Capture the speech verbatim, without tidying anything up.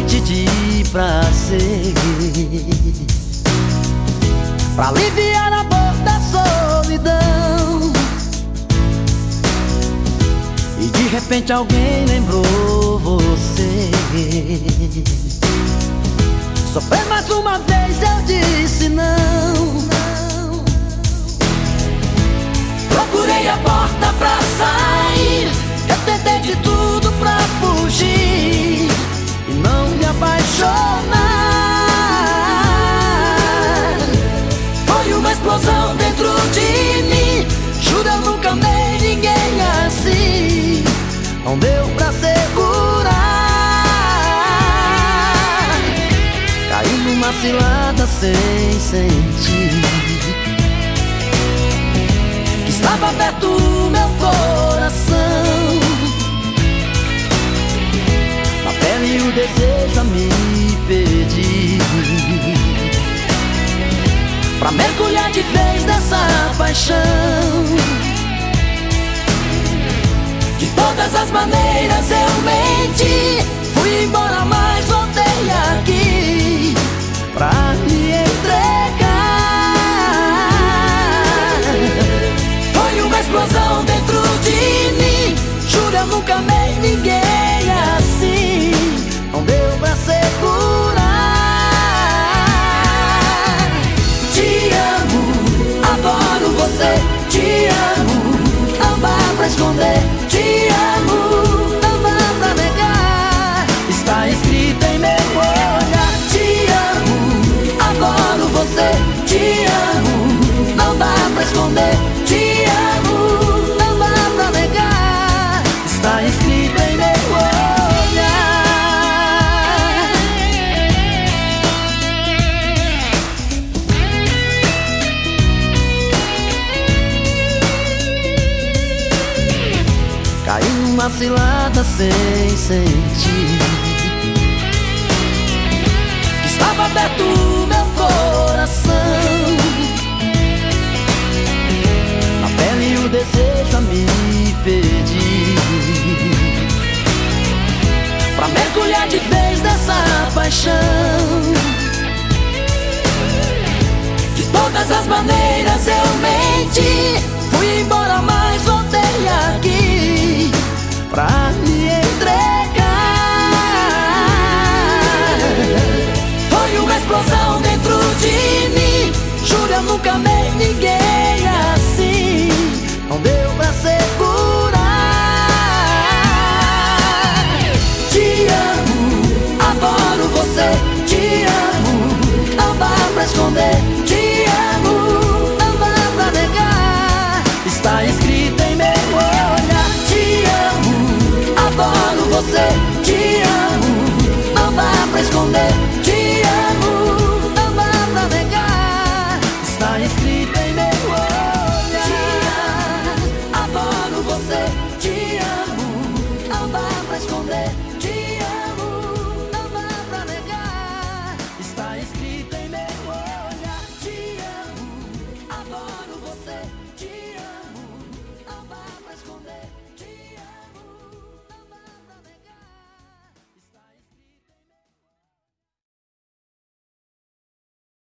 noite de prazer, pra aliviar a dor da solidão. E de repente alguém lembrou você. Sofrer mais uma vez, eu disse não, não. Procurei a porta pra sair, eu tentei de tudo pra fugir e não me apaixonar. Foi uma explosão dentro de mim, juro eu nunca amei ninguém assim. Não deu pra segurar, caí numa cilada sem sentir que estava aberto o meu coração. Na pele o desejo a me pedir pra mergulhar de vez nessa paixão. De todas as maneiras eu menti, fui embora mas voltei aqui pra me entregar. Foi uma explosão dentro de mim, juro eu nunca amei ninguém assim. Não deu pra segurar. Te amo, adoro você. Te amo, não dá pra esconder. Te amo, não dá pra negar. Está escrito em meu olhar. Te amo, adoro você. Te amo, não dá pra esconder. Te amo, não dá pra negar. Está escrito em meu olhar. Caí numa cilada sem sentir que estava aberto o meu coração. Na pele o desejo a me pedir pra mergulhar de vez nessa paixão. De todas as maneiras